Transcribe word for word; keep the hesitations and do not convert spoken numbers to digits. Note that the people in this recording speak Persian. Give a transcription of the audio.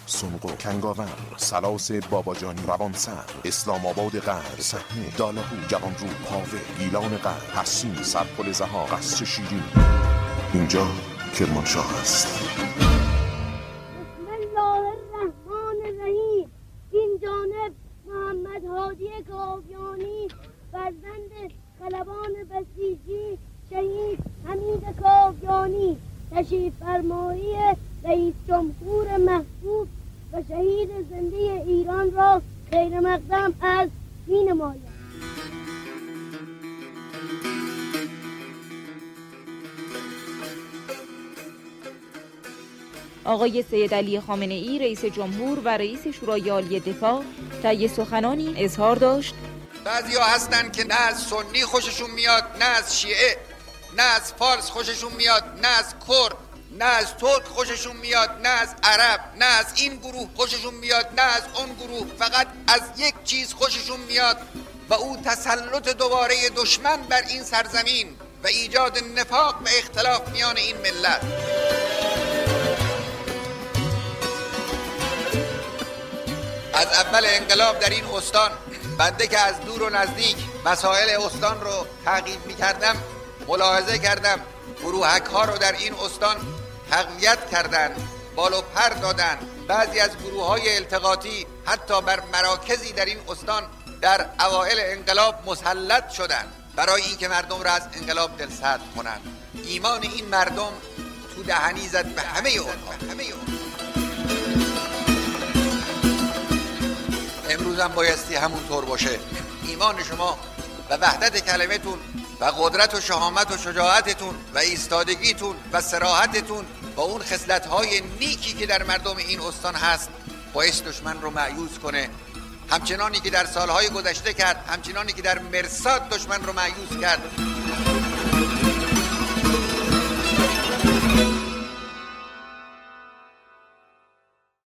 سنقر، کنگاور، سلاس باباجانی، روانسر، اسلام آباد غرب، صحنه، دالهو، جوانرو، پاوه، گیلان غرب، حسین، سرپل زها، قصر شیرین. اینجا کرمانشاه است. بسم الله الرحمن الرحیم. این جانب محمد هادی کاویانی، فرزند خلبان بسیجی شهید حمید کاویانی، تشریف فرمایی رئیس جمهور محبوب و شهید زنده ایران را خیر مقدم از می نماید. آقای سید علی خامنه ای رئیس جمهور و رئیس شورای عالی دفاع طی سخنانی اظهار داشت: بعضیا هستن که نه از سنی خوششون میاد، نه از شیعه، نه از فارس خوششون میاد، نه از کرد، نه از ترک خوششون میاد، نه از عرب، نه از این گروه خوششون میاد، نه از اون گروه. فقط از یک چیز خوششون میاد و او تسلط دوباره دشمن بر این سرزمین و ایجاد نفاق و اختلاف میان این ملت. از اول انقلاب در این استان بنده که از دور و نزدیک مسائل استان رو تعقیب می‌کردم، ملاحظه کردم گروهک ها رو در این استان تقویت کردن، بال و پر دادن. بعضی از گروه های التقاطی حتی بر مراکزی در این استان در اوائل انقلاب مسلط شدن برای اینکه مردم را از انقلاب دلسرد کنند. ایمان این مردم تو دهنی زد به همه اون همه اون امروز هم بایستی همونطور باشه. ایمان شما و وحدت کلمتون و قدرت و شهامت و شجاعتتون و ایستادگیتون و صراحتتون و اون خصلت‌های نیکی که در مردم این استان هست باعث دشمن رو مایوس کنه، همچنانی که در سالهای گذشته کرد، همچنانی که در مرصاد دشمن رو مایوس کرد.